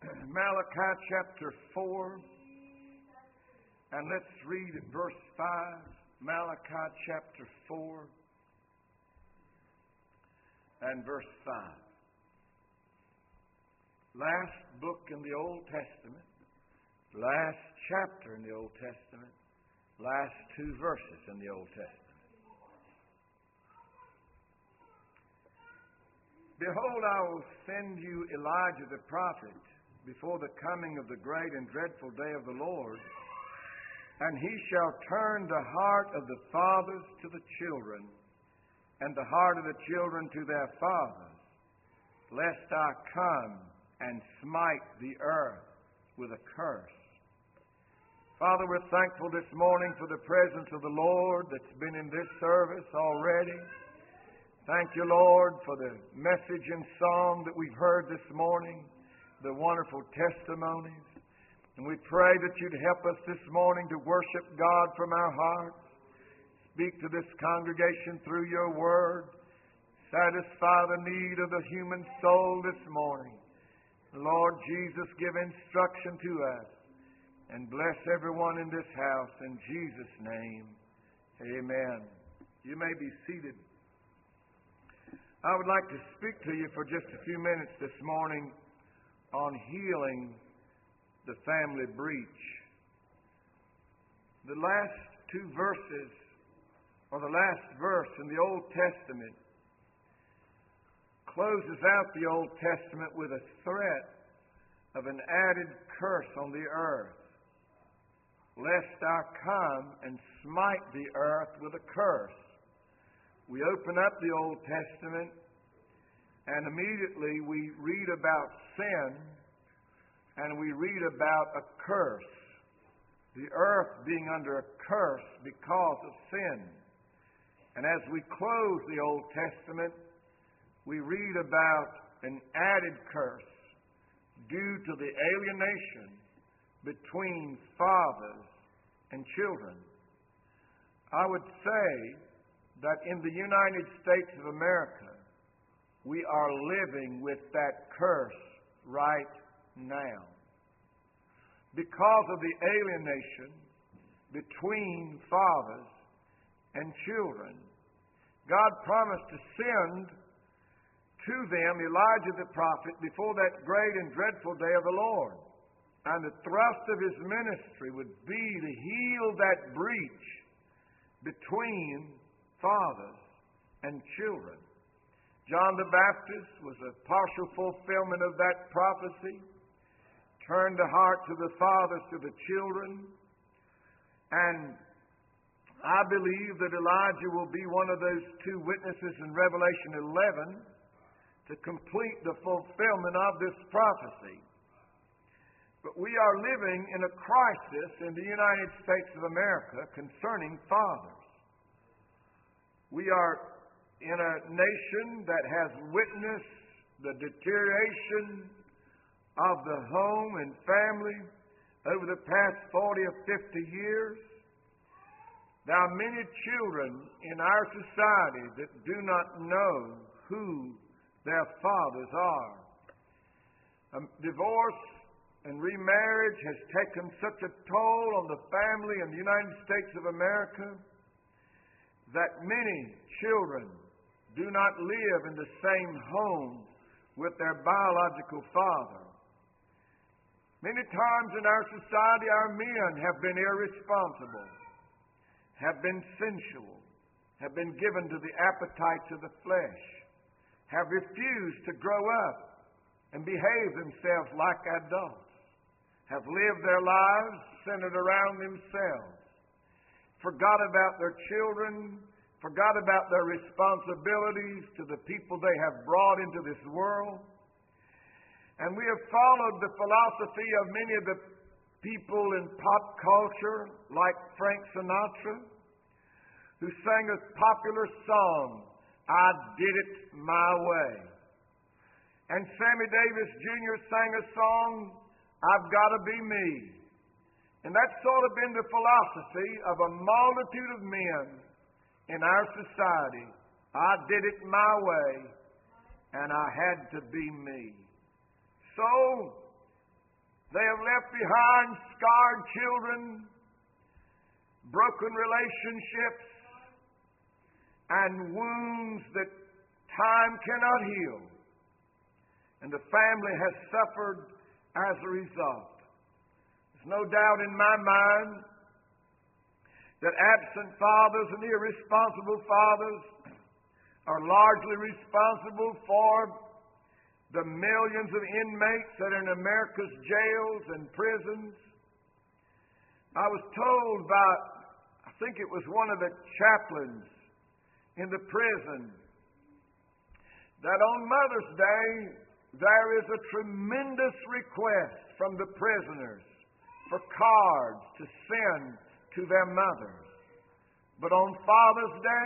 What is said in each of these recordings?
Malachi chapter 4, and let's read at verse 5. Malachi chapter 4 and verse 5. Last book in the Old Testament, last chapter in the Old Testament, last two verses in the Old Testament. Behold, I will send you Elijah the prophet before the coming of the great and dreadful day of the Lord, and he shall turn the heart of the fathers to the children, and the heart of the children to their fathers, lest I come and smite the earth with a curse. Father, we're thankful this morning for the presence of the Lord that's been in this service already. Thank you, Lord, for the message and song that we've heard this morning, the wonderful testimonies. And we pray that you'd help us this morning to worship God from our hearts. Speak to this congregation through your word. Satisfy the need of the human soul this morning. Lord Jesus, give instruction to us and bless everyone in this house. In Jesus' name, amen. You may be seated. I would like to speak to you for just a few minutes this morning on healing the family breach. The last two verses, or the last verse in the Old Testament, closes out the Old Testament with a threat of an added curse on the earth. Lest I come and smite the earth with a curse. We open up the Old Testament, and immediately we read about sin, and we read about a curse. The earth being under a curse because of sin. And as we close the Old Testament, we read about an added curse due to the alienation between fathers and children. I would say that in the United States of America, we are living with that curse right now. Because of the alienation between fathers and children, God promised to send to them Elijah the prophet before that great and dreadful day of the Lord. And the thrust of his ministry would be to heal that breach between fathers and children. John the Baptist was a partial fulfillment of that prophecy. Turned the hearts of the fathers to the children. And I believe that Elijah will be one of those two witnesses in Revelation 11 to complete the fulfillment of this prophecy. But we are living in a crisis in the United States of America concerning fathers. We are in a nation that has witnessed the deterioration of the home and family over the past 40 or 50 years. There are many children in our society that do not know who their fathers are. Divorce and remarriage has taken such a toll on the family in the United States of America that many children do not live in the same home with their biological father. Many times in our society, our men have been irresponsible, have been sensual, have been given to the appetites of the flesh, have refused to grow up and behave themselves like adults, have lived their lives centered around themselves, forgot about their children, forgot about their responsibilities to the people they have brought into this world. And we have followed the philosophy of many of the people in pop culture, like Frank Sinatra, who sang a popular song, I Did It My Way. And Sammy Davis Jr. sang a song, I've Got to Be Me. And that's sort of been the philosophy of a multitude of men in our society. I did it my way, and I had to be me. So, They have left behind scarred children, broken relationships, and wounds that time cannot heal. And the family has suffered as a result. There's no doubt in my mind that absent fathers and irresponsible fathers are largely responsible for the millions of inmates that are in America's jails and prisons. I was told by, I think it was one of the chaplains in the prison, that on Mother's Day there is a tremendous request from the prisoners for cards to send to their mothers. But on Father's Day,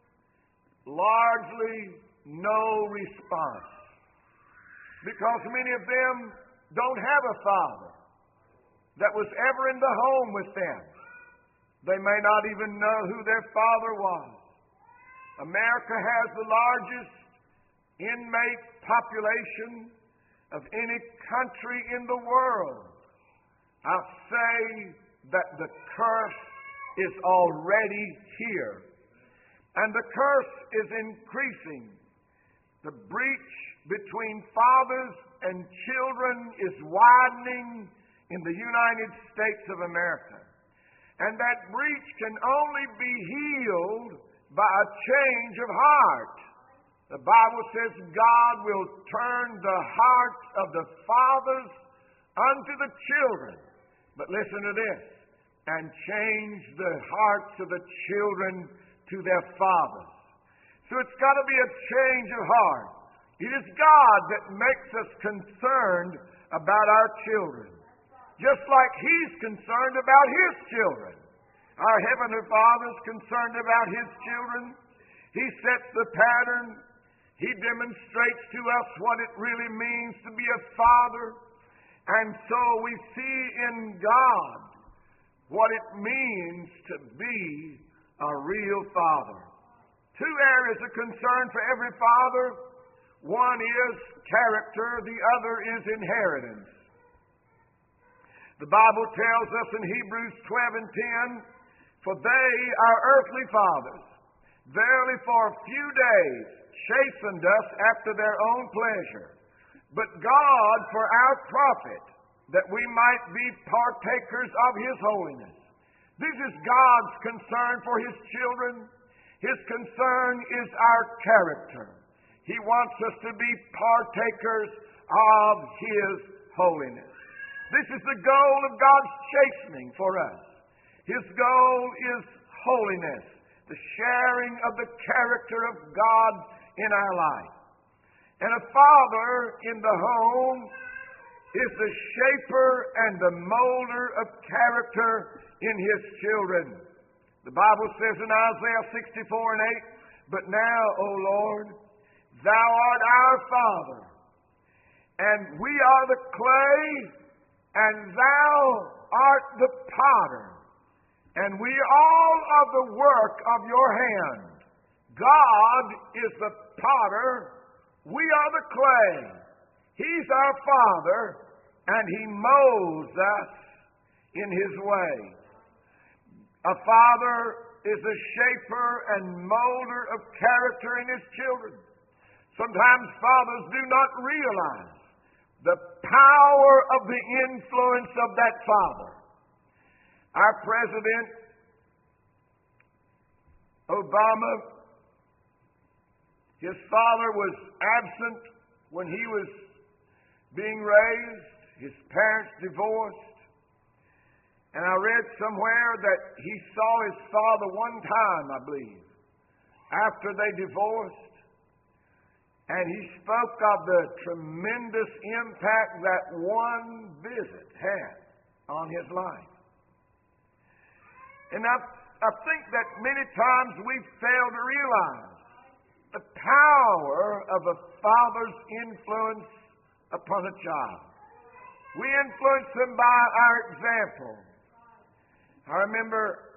largely no response. Because many of them don't have a father that was ever in the home with them. They may not even know who their father was. America has the largest inmate population of any country in the world. I'll say that the curse is already here. And the curse is increasing. The breach between fathers and children is widening in the United States of America. And that breach can only be healed by a change of heart. The Bible says God will turn the hearts of the fathers unto the children. But listen to this. And change the hearts of the children to their fathers. So it's got to be a change of heart. It is God that makes us concerned about our children. Just like He's concerned about His children. Our Heavenly Father's concerned about His children. He sets the pattern. He demonstrates to us what it really means to be a father. And so we see in God what it means to be a real father. Two areas of concern for every father. One is character, the other is inheritance. The Bible tells us in Hebrews 12 and 10, for they, our earthly fathers, verily for a few days chastened us after their own pleasure, but God for our profit, that we might be partakers of His holiness. This is God's concern for His children. His concern is our character. He wants us to be partakers of His holiness. This is the goal of God's chastening for us. His goal is holiness, the sharing of the character of God in our life. And a father in the home is the shaper and the molder of character in his children. The Bible says in Isaiah 64 and 8, but now, O Lord, Thou art our Father, and we are the clay, and Thou art the potter, and we all of the work of your hand. God is the potter, we are the clay. He's our Father, and He molds us in His way. A father is a shaper and molder of character in his children. Sometimes fathers do not realize the power of the influence of that father. Our President Obama, his father was absent when he was being raised. His parents divorced. And I read somewhere that he saw his father one time, I believe, after they divorced. And he spoke of the tremendous impact that one visit had on his life. And I think that many times we fail to realize the power of a father's influence upon a child. We influence them by our example. I remember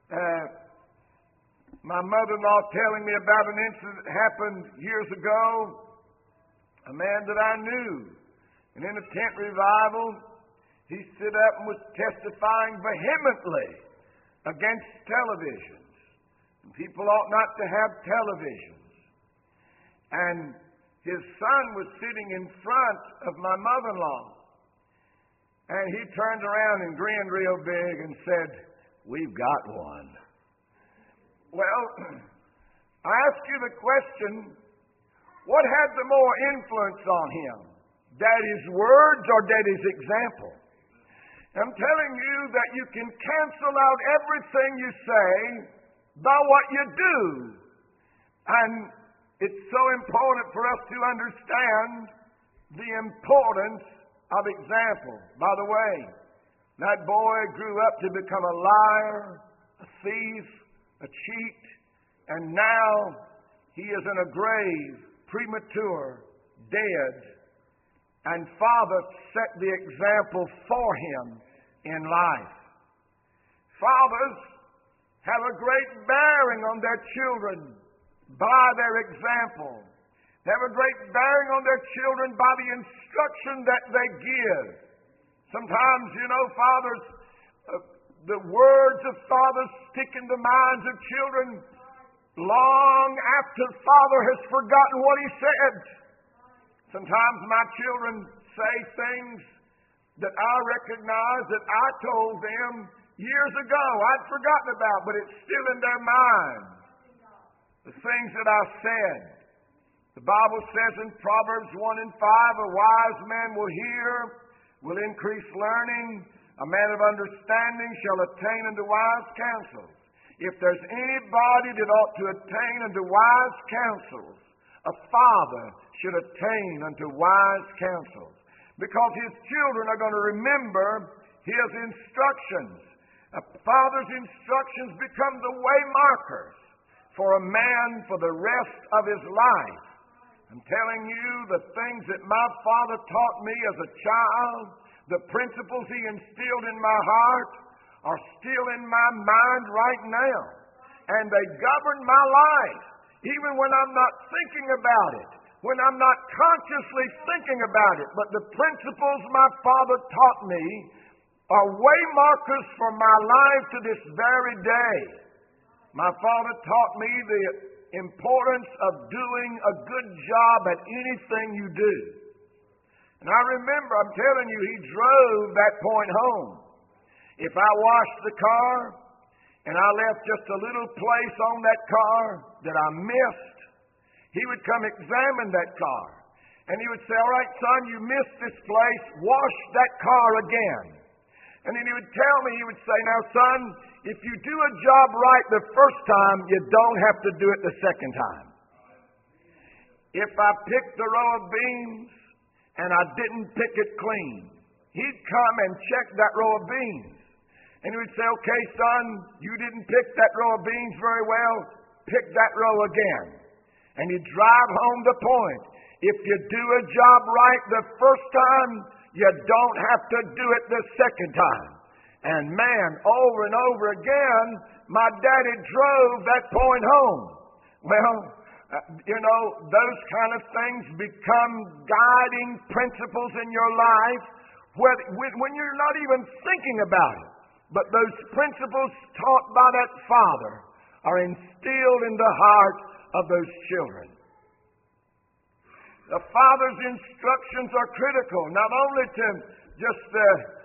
my mother-in-law telling me about an incident that happened years ago. A man that I knew. And in a tent revival, he stood up and was testifying vehemently against televisions. People ought not to have televisions. And his son was sitting in front of my mother-in-law. And he turned around and grinned real big and said, "We've got one." Well, I ask you the question, what had the more influence on him? Daddy's words or Daddy's example? I'm telling you that you can cancel out everything you say by what you do. And it's so important for us to understand the importance of example. By the way, that boy grew up to become a liar, a thief, a cheat, and now he is in a grave, premature, dead. And Father set the example for him in life. Fathers have a great bearing on their children by their example. They have a great bearing on their children by the instruction that they give. Sometimes, fathers, the words of fathers stick in the minds of children long after father has forgotten what he said. Sometimes my children say things that I recognize that I told them years ago I'd forgotten about, but it's still in their minds. The things that I said. The Bible says in Proverbs 1 and 5, a wise man will hear, will increase learning. A man of understanding shall attain unto wise counsels. If there's anybody that ought to attain unto wise counsels, a father should attain unto wise counsels. Because his children are going to remember his instructions. A father's instructions become the way markers for a man for the rest of his life. I'm telling you, the things that my father taught me as a child, the principles he instilled in my heart, are still in my mind right now. And they govern my life, even when I'm not thinking about it, when I'm not consciously thinking about it. But the principles my father taught me are way markers for my life to this very day. My father taught me the importance of doing a good job at anything you do. And I remember, I'm telling you, he drove that point home. If I washed the car and I left just a little place on that car that I missed, he would come examine that car. And he would say, "All right, son, you missed this place. Wash that car again." And then he would tell me, he would say, "Now, son, if you do a job right the first time, you don't have to do it the second time." If I picked a row of beans and I didn't pick it clean, he'd come and check that row of beans. And he would say, "Okay, son, you didn't pick that row of beans very well. Pick that row again." And he'd drive home the point. If you do a job right the first time, you don't have to do it the second time. And man, over and over again, my daddy drove that point home. Well, those kind of things become guiding principles in your life when you're not even thinking about it. But those principles taught by that father are instilled in the heart of those children. The father's instructions are critical, not only to just the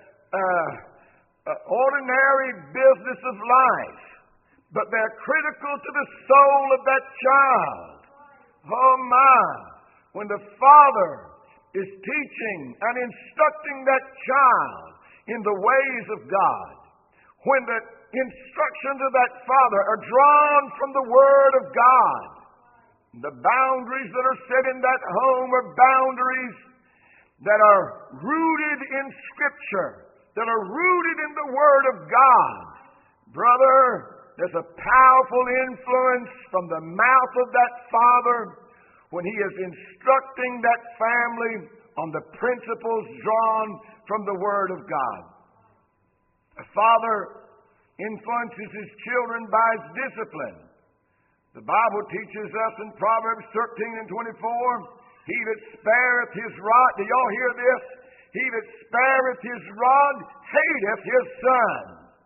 ordinary business of life, but they're critical to the soul of that child. Oh my! When the father is teaching and instructing that child in the ways of God, when the instructions of that father are drawn from the Word of God, the boundaries that are set in that home are boundaries that are rooted in Scripture, that are rooted in the Word of God. Brother, there's a powerful influence from the mouth of that father when he is instructing that family on the principles drawn from the Word of God. A father influences his children by his discipline. The Bible teaches us in Proverbs 13 and 24, he that spareth his rod, do y'all hear this? He that spareth his rod hateth his son.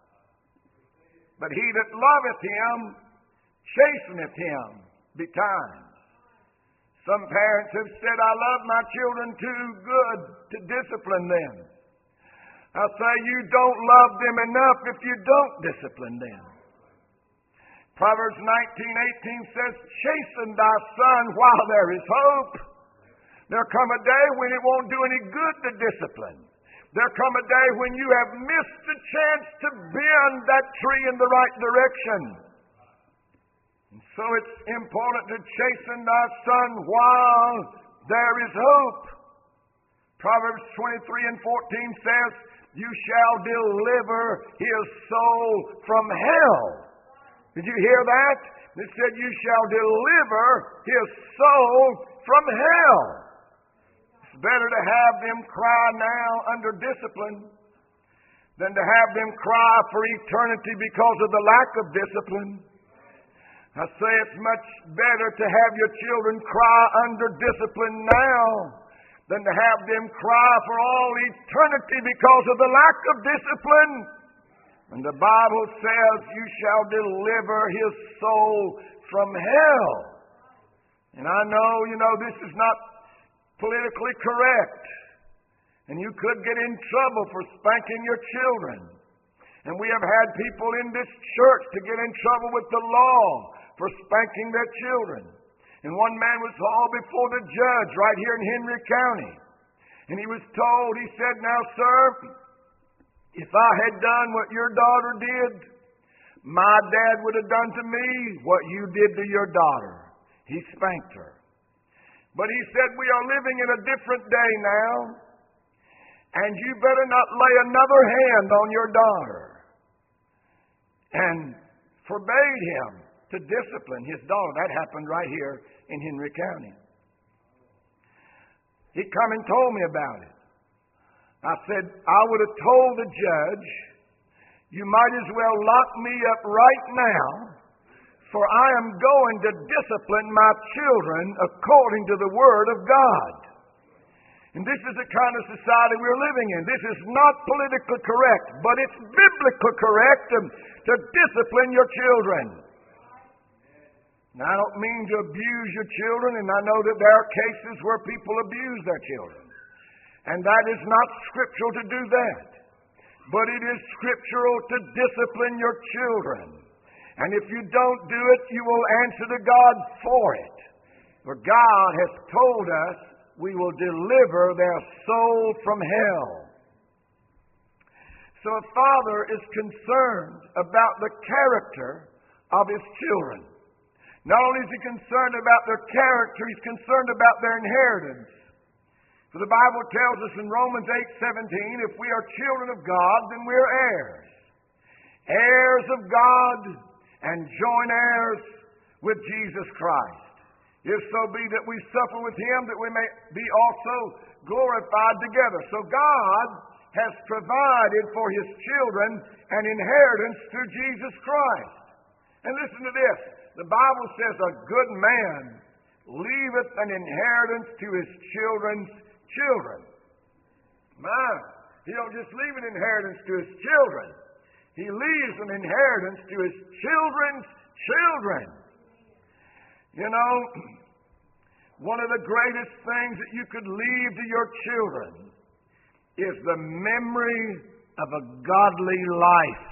But he that loveth him chasteneth him betimes. Some parents have said, I love my children too good to discipline them. I say, you don't love them enough if you don't discipline them. Proverbs 19:18 says, chasten thy son while there is hope. There'll come a day when it won't do any good to discipline. There'll come a day when you have missed the chance to bend that tree in the right direction. And so it's important to chasten thy son while there is hope. Proverbs 23:14 says, you shall deliver his soul from hell. Did you hear that? It said, you shall deliver his soul from hell. It's better to have them cry now under discipline than to have them cry for eternity because of the lack of discipline. I say it's much better to have your children cry under discipline now than to have them cry for all eternity because of the lack of discipline. And the Bible says, you shall deliver his soul from hell. And I know, this is not politically correct. And you could get in trouble for spanking your children. And we have had people in this church to get in trouble with the law for spanking their children. And one man was hauled before the judge right here in Henry County. And he was told, he said, now, sir, if I had done what your daughter did, my dad would have done to me what you did to your daughter. He spanked her. But he said, we are living in a different day now, and you better not lay another hand on your daughter. And forbade him to discipline his daughter. That happened right here in Henry County. He come and told me about it. I said, I would have told the judge, you might as well lock me up right now, for I am going to discipline my children according to the Word of God. And this is the kind of society we're living in. This is not politically correct, but it's biblically correct to discipline your children. Now, I don't mean to abuse your children, and I know that there are cases where people abuse their children. And that is not scriptural to do that. But it is scriptural to discipline your children. And if you don't do it, you will answer to God for it. For God has told us we will deliver their soul from hell. So a father is concerned about the character of his children. Not only is he concerned about their character, he's concerned about their inheritance. For the Bible tells us in Romans 8:17, if we are children of God, then we are heirs. Heirs of God and joint heirs with Jesus Christ. If so be that we suffer with him, that we may be also glorified together. So God has provided for his children an inheritance through Jesus Christ. And listen to this. The Bible says a good man leaveth an inheritance to his children's children. He don't just leave an inheritance to his children. He leaves an inheritance to his children's children. One of the greatest things that you could leave to your children is the memory of a godly life.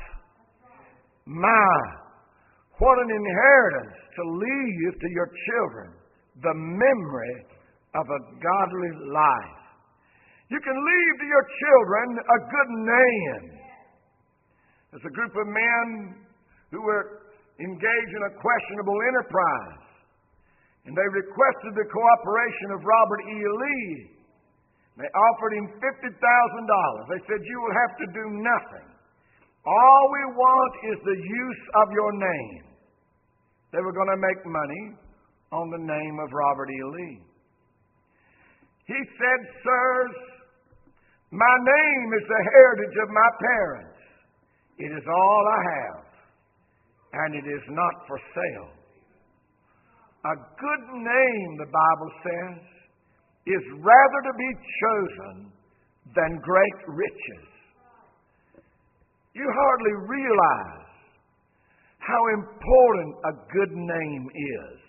What an inheritance to leave to your children, the memory of a godly life. You can leave to your children a good name. There's a group of men who were engaged in a questionable enterprise, and they requested the cooperation of Robert E. Lee. They offered him $50,000. They said, you will have to do nothing. All we want is the use of your name. They were going to make money on the name of Robert E. Lee. He said, sirs, my name is the heritage of my parents. It is all I have, and it is not for sale. A good name, the Bible says, is rather to be chosen than great riches. You hardly realize how important a good name is.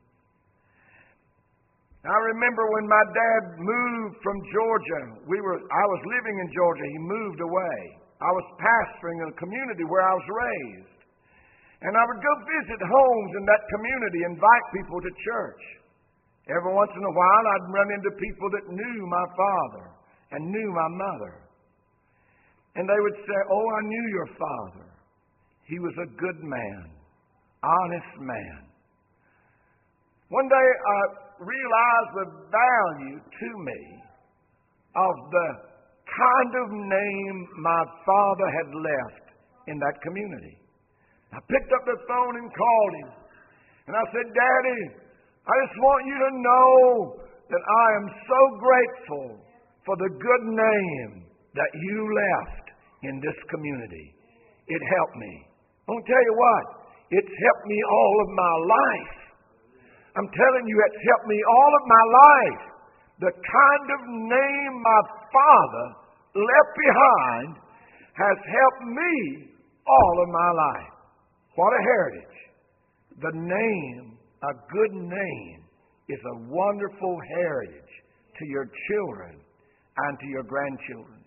I remember when my dad moved from Georgia. I was living in Georgia. He moved away. I was pastoring in a community where I was raised. And I would go visit homes in that community, invite people to church. Every once in a while, I'd run into people that knew my father and knew my mother. And they would say, "Oh, I knew your father. He was a good man, honest man." One day, I realized the value to me of the kind of name my father had left in that community. I picked up the phone and called him. And I said, "Daddy, I just want you to know that I am so grateful for the good name that you left in this community. It helped me. I'll tell you what, it's helped me all of my life. I'm telling you, it's helped me all of my life. The kind of name my father left behind has helped me all of my life." What a heritage. The name, a good name, is a wonderful heritage to your children and to your grandchildren.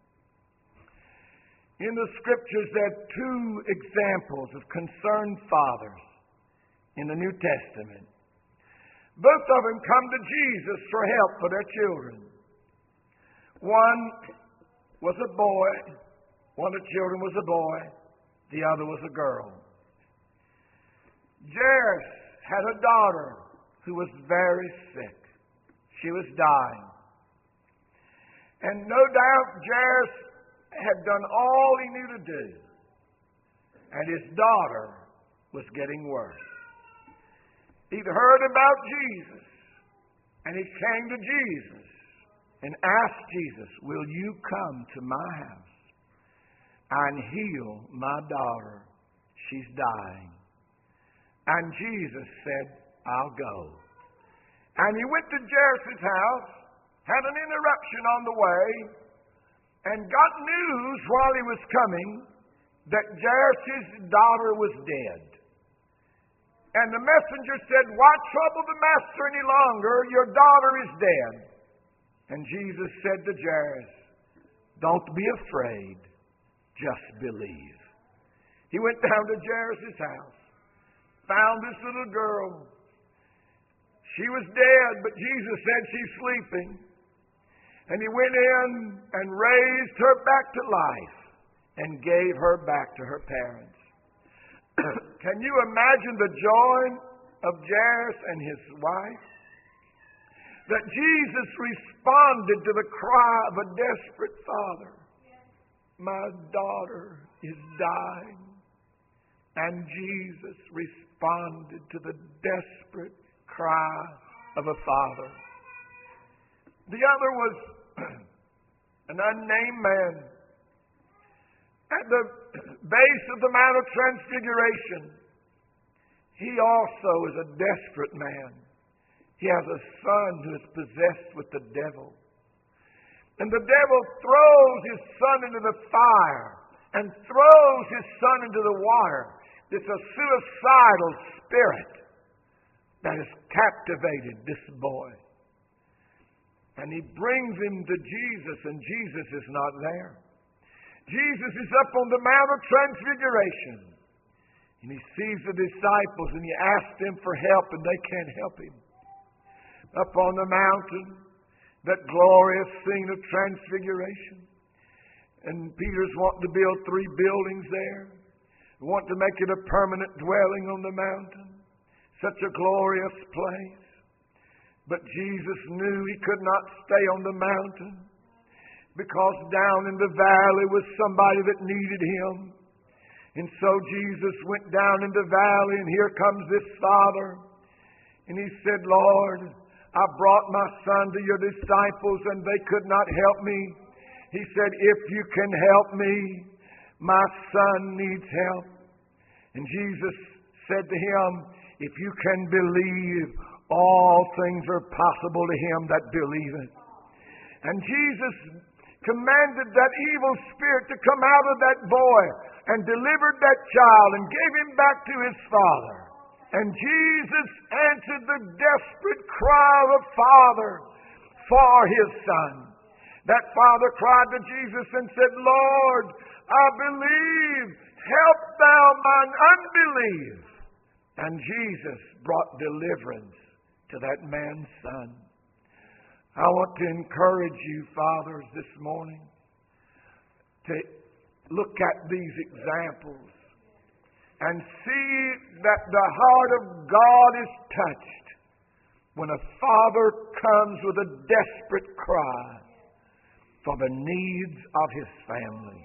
In the Scriptures, there are two examples of concerned fathers in the New Testament. Both of them come to Jesus for help for their children. One was a boy. One of the children was a boy. The other was a girl. Jairus had a daughter who was very sick. She was dying. And no doubt Jairus had done all he knew to do. And his daughter was getting worse. He'd heard about Jesus. And he came to Jesus and asked Jesus, "Will you come to my house and heal my daughter? She's dying." And Jesus said, "I'll go." And he went to Jairus' house, had an interruption on the way, and got news while he was coming that Jairus' daughter was dead. And the messenger said, "Why trouble the master any longer? Your daughter is dead." And Jesus said to Jairus, "Don't be afraid, just believe." He went down to Jairus' house, found this little girl. She was dead, but Jesus said she's sleeping. And he went in and raised her back to life and gave her back to her parents. Can you imagine the joy of Jairus and his wife? That Jesus responded to the cry of a desperate father. "My daughter is dying." And Jesus responded to the desperate cry of a father. The other was an unnamed man. At the base of the Mount of Transfiguration, he also is a desperate man. He has a son who is possessed with the devil. And the devil throws his son into the fire and throws his son into the water. It's a suicidal spirit that has captivated this boy. And he brings him to Jesus, and Jesus is not there. Jesus is up on the Mount of Transfiguration. And he sees the disciples, and he asks them for help, and they can't help him. Up on the mountain, that glorious scene of Transfiguration. And Peter's wanting to build 3 buildings there. Want to make it a permanent dwelling on the mountain. Such a glorious place. But Jesus knew he could not stay on the mountain, because down in the valley was somebody that needed him. And so Jesus went down in the valley, and here comes this father. And he said, "Lord, I brought my son to your disciples, and they could not help me." He said, "If you can help me, my son needs help." And Jesus said to him, "If you can believe, all things are possible to him that believeth." And Jesus commanded that evil spirit to come out of that boy and delivered that child and gave him back to his father. And Jesus answered the desperate cry of a father for his son. That father cried to Jesus and said, Lord, I believe. Help thou mine unbelief. And Jesus brought deliverance to that man's son. I want to encourage you, fathers, this morning to look at these examples and see that the heart of God is touched when a father comes with a desperate cry for the needs of his family.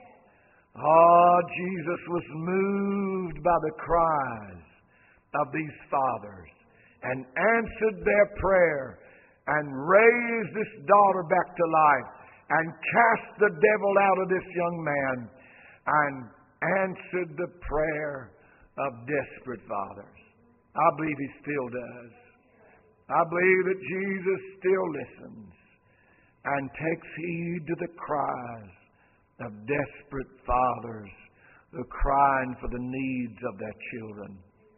Jesus was moved by the cries of these fathers and answered their prayer and raised this daughter back to life and cast the devil out of this young man and answered the prayer of desperate fathers. I believe he still does. I believe that Jesus still listens and takes heed to the cries of desperate fathers who are crying for the needs of their children.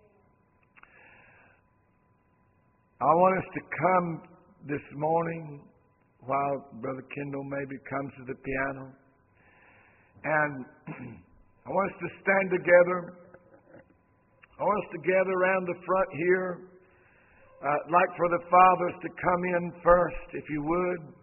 I want us to come this morning, while Brother Kendall maybe comes to the piano, and I want us to stand together. I want us to gather around the front here. I'd like for the fathers to come in first, if you would.